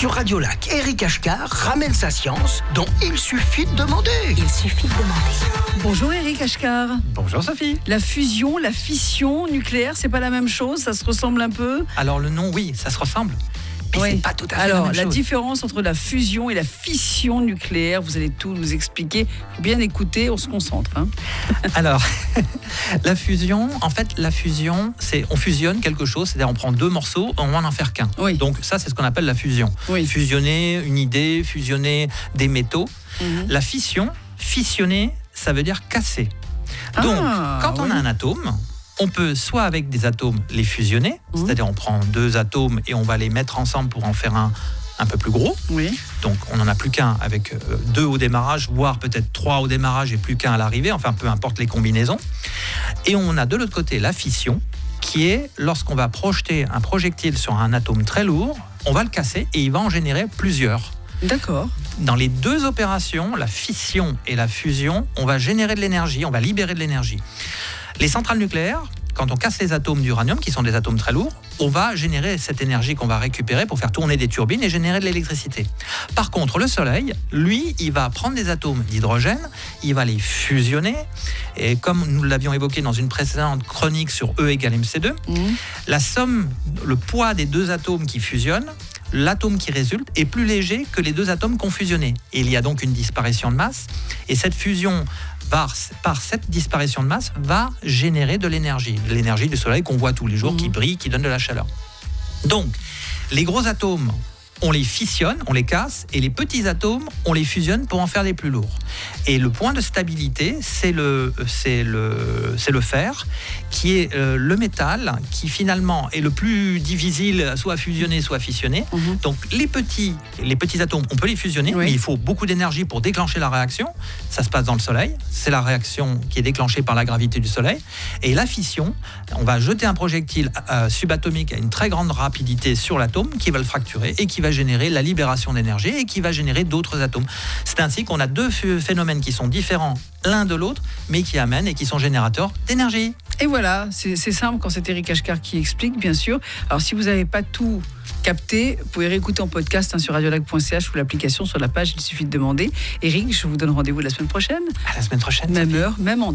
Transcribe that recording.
Sur Radio Lac, Eric Ashkar ramène sa science dont il suffit de demander. Il suffit de demander. Bonjour Eric Ashkar. Bonjour Sophie. La fusion, la fission nucléaire, c'est pas la même chose? Ça se ressemble un peu? Alors le nom, oui, ça se ressemble. Mais Oui. c'est pas tout à fait Alors, la même chose. différence entre la fusion et la fission nucléaire, vous allez tout nous expliquer. Bien écouter, on se concentre. Alors, la fusion, c'est on fusionne quelque chose, c'est-à-dire on prend deux morceaux, on va en faire qu'un. Oui. Donc ça, c'est ce qu'on appelle la fusion. Oui. Fusionner une idée, fusionner des métaux. La fission, fissionner, ça veut dire casser. Donc, quand on a un atome, on peut soit avec des atomes les fusionner, c'est-à-dire on prend deux atomes et on va les mettre ensemble pour en faire un peu plus gros. Oui. Donc on n'en a plus qu'un avec deux au démarrage, voire peut-être trois au démarrage et plus qu'un à l'arrivée, enfin peu importe les combinaisons. Et on a de l'autre côté la fission, qui est lorsqu'on va projeter un projectile sur un atome très lourd, on va le casser et il va en générer plusieurs. D'accord. Dans les deux opérations, la fission et la fusion, on va générer de l'énergie, on va libérer de l'énergie. Les centrales nucléaires, quand on casse les atomes d'uranium, qui sont des atomes très lourds, on va générer cette énergie qu'on va récupérer pour faire tourner des turbines et générer de l'électricité. Par contre, le Soleil, lui, il va prendre des atomes d'hydrogène, il va les fusionner, et comme nous l'avions évoqué dans une précédente chronique sur E égale MC2, la somme, le poids des deux atomes qui fusionnent, l'atome qui résulte est plus léger que les deux atomes qu'on fusionnait. Et il y a donc une disparition de masse, et cette fusion par cette disparition de masse, va générer de l'énergie du Soleil qu'on voit tous les jours, qui brille, qui donne de la chaleur. Donc, les gros atomes, on les fissionne, on les casse, et les petits atomes, on les fusionne pour en faire des plus lourds. Et le point de stabilité, c'est le fer, qui est le métal, qui finalement est le plus difficile, soit à fusionner, soit à fissionner. Donc les petits atomes, on peut les fusionner, mais il faut beaucoup d'énergie pour déclencher la réaction. Ça se passe dans le Soleil, c'est la réaction qui est déclenchée par la gravité du Soleil. Et la fission, on va jeter un projectile subatomique à une très grande rapidité sur l'atome, qui va le fracturer et qui va générer la libération d'énergie et qui va générer d'autres atomes. C'est ainsi qu'on a deux phénomènes qui sont différents l'un de l'autre, mais qui amènent et qui sont générateurs d'énergie. Et voilà, c'est simple quand c'est Eric Ashkar qui explique, bien sûr. Alors, si vous n'avez pas tout capté, vous pouvez réécouter en podcast sur radiolac.ch ou l'application sur la page, il suffit de demander. Eric, je vous donne rendez-vous la semaine prochaine. À la semaine prochaine. Même heure, même endroit.